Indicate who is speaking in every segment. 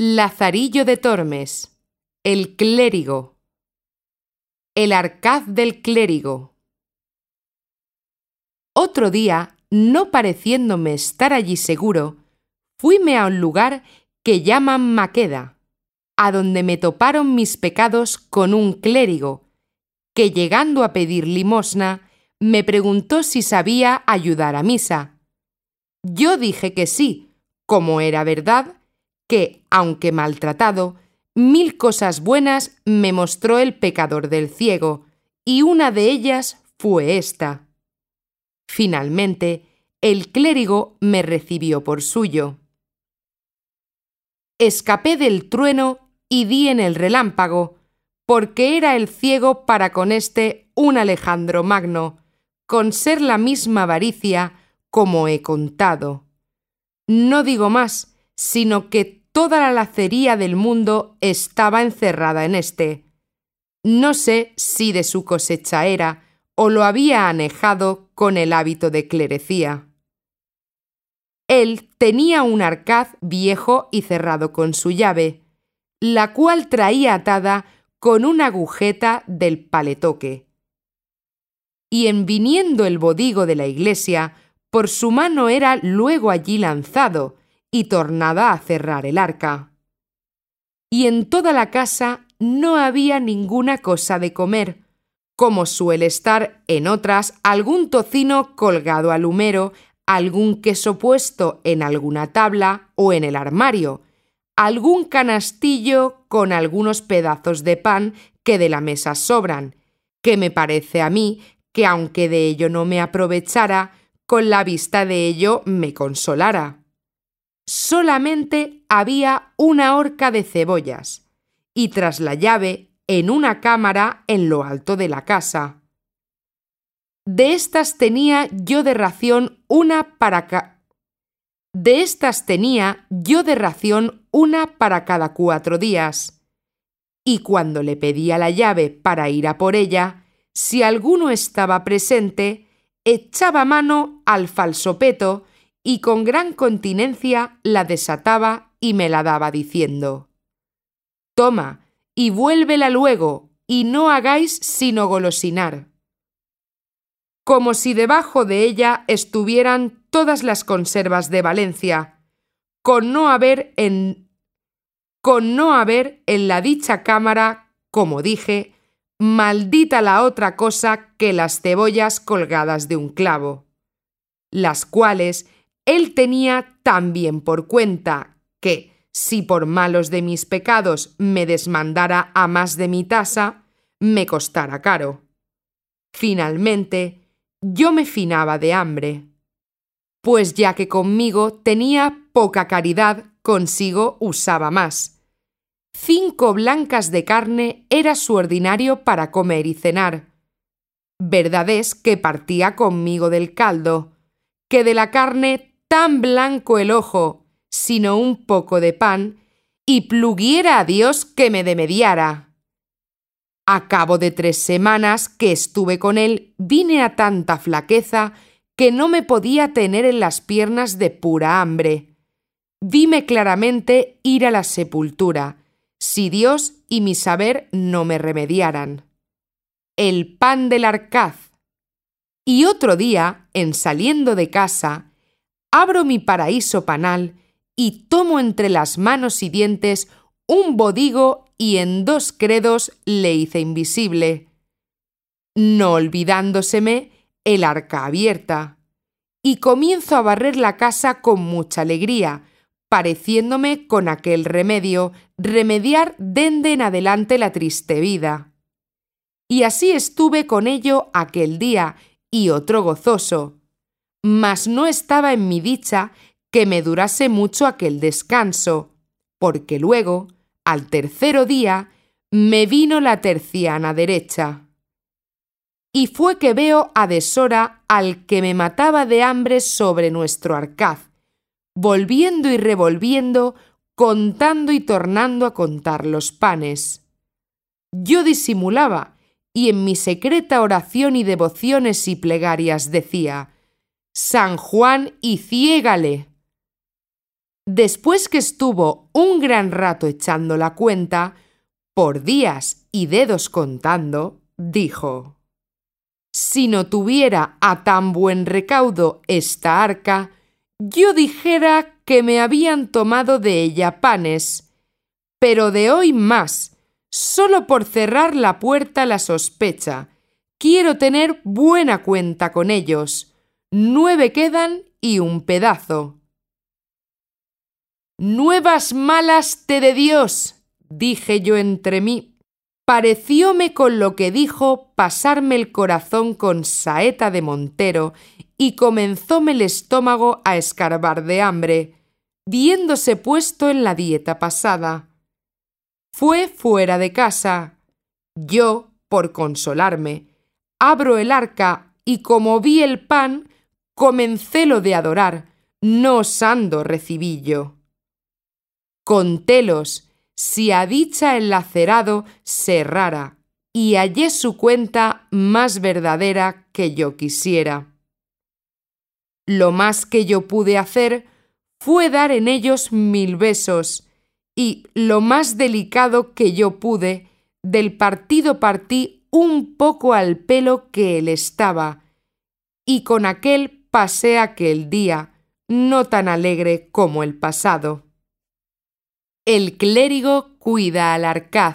Speaker 1: Lazarillo de Tormes, el clérigo. El arcaz del clérigo. Otro día, no pareciéndome estar allí seguro, fuime a un lugar que llaman Maqueda, a donde me toparon mis pecados con un clérigo, que llegando a pedir limosna, me preguntó si sabía ayudar a misa. Yo dije que sí, como era verdad, que, aunque maltratado, 1000 cosas buenas me mostró el pecador del ciego, y una de ellas fue esta. Finalmente, el clérigo me recibió por suyo. Escapé del trueno y di en el relámpago, porque era el ciego para con este un Alejandro Magno, con ser la misma avaricia como he contado. No digo más, sino que toda la lacería del mundo estaba encerrada en éste. No sé si de su cosecha era, o lo había anejado con el hábito de clerecía. Él tenía un arcaz viejo y cerrado con su llave, la cual traía atada con una agujeta del paletoque. Y en viniendo el bodigo de la iglesia, por su mano era luego allí lanzado, y tornada a cerrar el arca. Y en toda la casa no había ninguna cosa de comer, como suele estar en otras algún tocino colgado al humero, algún queso puesto en alguna tabla o en el armario, algún canastillo con algunos pedazos de pan que de la mesa sobran, que me parece a mí que aunque de ello no me aprovechara, con la vista de ello me consolara. Solamente había una horca de cebollas, y tras la llave en una cámara en lo alto de la casa. De estas tenía yo de ración una para cada 4 días. Y cuando le pedía la llave para ir a por ella, si alguno estaba presente, echaba mano al falsopeto y con gran continencia la desataba y me la daba diciendo: «Toma, y vuélvela luego, y no hagáis sino golosinar», como si debajo de ella estuvieran todas las conservas de Valencia, con no haber en la dicha cámara, como dije, maldita la otra cosa que las cebollas colgadas de un clavo, las cuales él tenía tan bien por cuenta que, si por malos de mis pecados me desmandara a más de mi tasa, me costara caro. Finalmente, yo me finaba de hambre, pues ya que conmigo tenía poca caridad, consigo usaba más. 5 blancas de carne era su ordinario para comer y cenar. Verdad es que partía conmigo del caldo, que de la carne tan blanco el ojo, sino un poco de pan, y pluguiera a Dios que me demediara. A cabo de 3 semanas que estuve con él, vine a tanta flaqueza que no me podía tener en las piernas de pura hambre. Vime claramente ir a la sepultura, si Dios y mi saber no me remediaran. El pan del arcaz. Y otro día, en saliendo de casa, abro mi paraíso panal y tomo entre las manos y dientes un bodigo y en 2 credos le hice invisible, no olvidándoseme el arca abierta, y comienzo a barrer la casa con mucha alegría, pareciéndome con aquel remedio remediar dende en adelante la triste vida. Y así estuve con ello aquel día y otro gozoso, mas no estaba en mi dicha que me durase mucho aquel descanso, porque luego, al 3.er día, me vino la terciana derecha. Y fue que veo a deshora al que me mataba de hambre sobre nuestro arcaz, volviendo y revolviendo, contando y tornando a contar los panes. Yo disimulaba, y en mi secreta oración y devociones y plegarias decía: «San Juan y ciégale». después que estuvo un gran rato echando la cuenta, por días y dedos contando, dijo: «Si no tuviera a tan buen recaudo esta arca, yo dijera que me habían tomado de ella panes, pero de hoy más, solo por cerrar la puerta a la sospecha. Quiero tener buena cuenta con ellos. 9 quedan y un pedazo». «Nuevas malas te de Dios», dije yo entre mí. Parecióme con lo que dijo pasarme el corazón con saeta de montero y comenzóme el estómago a escarbar de hambre, viéndose puesto en la dieta pasada. Fue fuera de casa. Yo, por consolarme, abro el arca y como vi el pan, comencélo de adorar, no osando recibillo. Contélos, si a dicha el lacerado se errara, y hallé su cuenta más verdadera que yo quisiera. Lo más que yo pude hacer fue dar en ellos 1000 besos, y lo más delicado que yo pude, del partido partí un poco al pelo que él estaba, y con aquel pasé aquel día, no tan alegre como el pasado. El clérigo cuida al arcaz.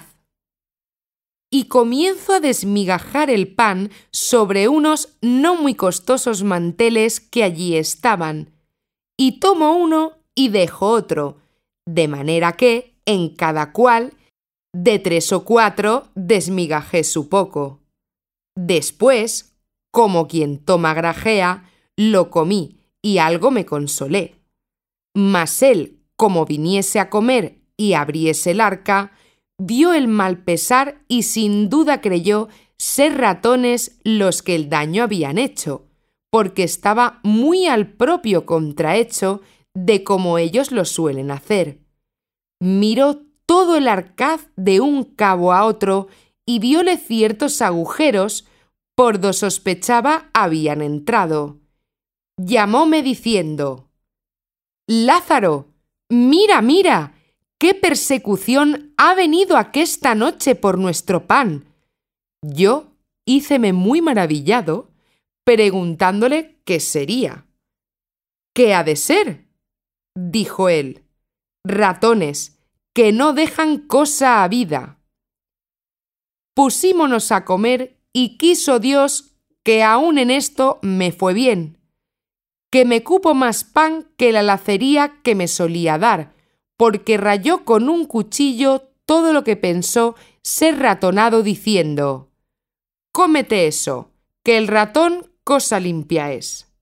Speaker 1: Y comienzo a desmigajar el pan sobre unos no muy costosos manteles que allí estaban, y tomo uno y dejo otro, de manera que, en cada cual, de 3 o 4 desmigajé su poco. Después, como quien toma grajea, lo comí y algo me consolé. Mas él, como viniese a comer y abriese el arca, vio el mal pesar y sin duda creyó ser ratones los que el daño habían hecho, porque estaba muy al propio contrahecho de como ellos lo suelen hacer. Miró todo el arcaz de un cabo a otro y vióle ciertos agujeros por do sospechaba habían entrado. Llamóme diciendo: «Lázaro, mira, mira, qué persecución ha venido aquesta noche por nuestro pan». Yo híceme muy maravillado, preguntándole qué sería. «¿Qué ha de ser?», dijo él. «Ratones, que no dejan cosa a vida». Pusímonos a comer y quiso Dios que aún en esto me fue bien, que me cupo más pan que la lacería que me solía dar, porque rayó con un cuchillo todo lo que pensó ser ratonado diciendo: «Cómete eso, que el ratón cosa limpia es».